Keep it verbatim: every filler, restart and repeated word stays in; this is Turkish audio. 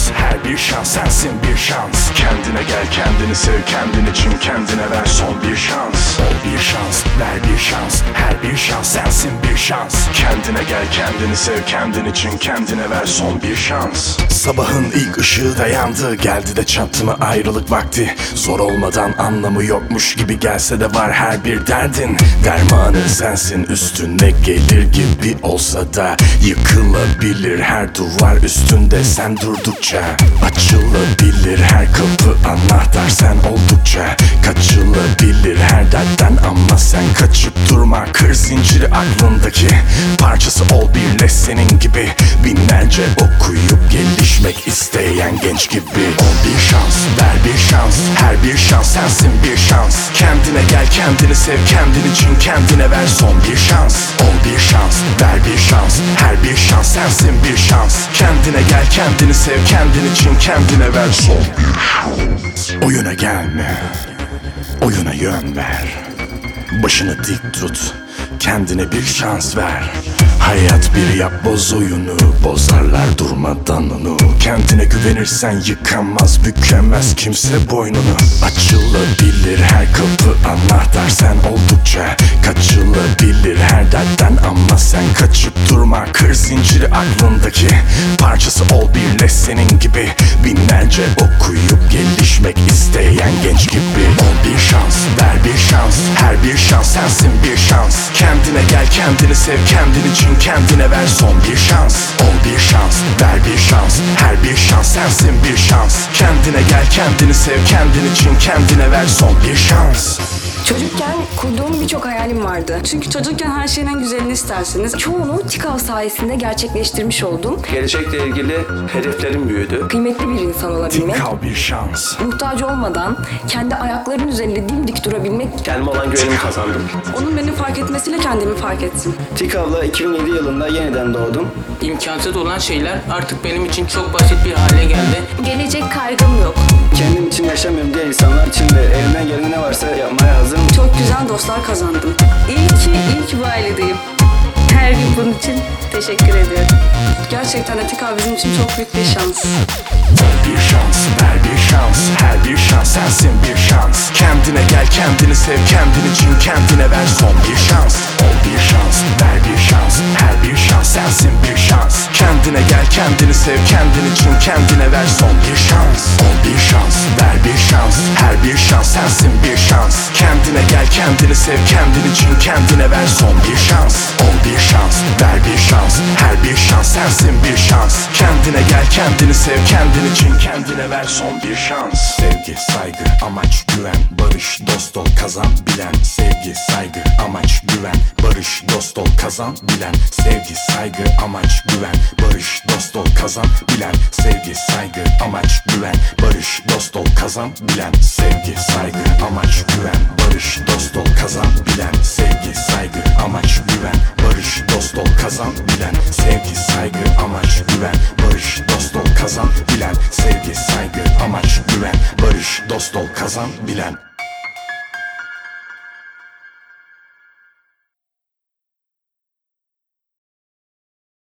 her bir şans sensin bir şans. Kendine gel, kendini sev, kendin için kendine ver son bir şans. Ol bir şans, ver bir şans, her bir şans sensin bir şans. Kendine gel, kendini sev, kendin için kendine ver son bir şans. Sabahın ilk ışığı da yandı, geldi de çattı mı ayrılık vakti. Zor olmadan anlamı yokmuş gibi gelse de var her bir derdin. Dermanı sensin, üstüne gelir gibi olsa da yıkılabilir her duvar üstünde sen durdukça. Açılabilir her kapı, anahtar sen oldukça. Kaçılabilir her dertten ama sen kaçıp durma. Kır zinciri aklındaki parçası ol, birleş senin gibi binlerce okuyup gelişmek isteyen genç gibi. Ol bir şans, ver bir şans, her bir şans sensin bir şans. Kendine gel, kendini sev, kendin için kendine ver son bir şans. Ol bir şans, ver bir şans, her bir şans sensin bir şans. Kendine gel, kendini sev, kendin için kendine ver son bir şans. Oyuna gelme, oyuna yön ver. Başını dik tut, kendine bir şans ver. Hayat bir yap boz oyunu, bozarlar durmadan onu. Kendine güvenirsen yıkamaz, bükemez kimse boynunu. Açılabilir her kapı, anahtar sen oldukça. Kaçılabilir her dertten ama sen kaçıp durma. Kır zinciri aklındaki parçası ol, birleş senin gibi binlerce okuyup gelişmek isteyen genç gibi. Ol bir şans, ver bir şans, her bir şans sensin bir şans. Kendine gel, kendini sev, kendin için kendine ver son bir şans. Ol bir şans, ver bir şans, her bir şans sensin bir şans. Kendine gel, kendini sev, kendin için kendine ver son bir şans. Çocukken kurduğum birçok hayalim vardı. Çünkü çocukken her şeyin en güzelini istersiniz. Çoğunu TİKAV sayesinde gerçekleştirmiş oldum. Gelecekle ilgili hedeflerim büyüdü. Kıymetli bir insan olabilmek, TİKAV bir şans. muhtaç olmadan kendi ayaklarının üzerinde dimdik durabilmek, Kendime olan güvenimi kazandım. onun beni fark etmesiyle kendimi fark ettim. TİKAV'la iki bin yedi yılında yeniden doğdum. İmkansız olan şeyler artık benim için çok basit bir hale geldi. Gelecek kaygım yok. Kendim için yaşamıyorum diye insanlar için de elimden gelen ne varsa yapmaya hazırım. Çok güzel dostlar kazandım. İyi ki, iyi ki bu ailedeyim. Her gün bunun için teşekkür ediyorum. Gerçekten de TİKAV bizim için çok büyük bir şans. Ol bir şans, ver bir şans, her bir şans sensin bir şans. Kendine gel, kendini sev, kendin için kendine ver son bir şans. Ol bir şans, ver bir şans, her bir şans sensin bir şans. Kendine gel, kendini sev, kendin için kendine ver son bir şans. Ol bir şans, ver bir şans, her bir şans sensin bir şans. Kendine gel, kendini sev, kendin için kendine ver son bir şans. Ol bir şans, ver bir şans, her bir şans sensin bir şans. Kendine gel, kendini sev, kendin için kendine ver son bir şans. Sevgi, saygı, amaç, güven, barış, dost ol, kazan bilen. Sevgi, saygı, amaç, güven, barış, dost ol, kazan bilen. Sevgi, saygı, amaç, güven, barış, dost ol, kazan bilen. Sevgi, saygı, amaç, güven, barış, dost ol, kazan bilen. Sevgi, saygı, amaç, güven, barış, dost ol, kazan bilen. Sevgi, saygı, amaç, güven, barış, dost ol, kazan bilen. Sevgi, saygı, amaç, güven, barış, dost ol, kazan bilen. Sevgi, saygı, amaç, güven, barış, dost ol, kazan bilen.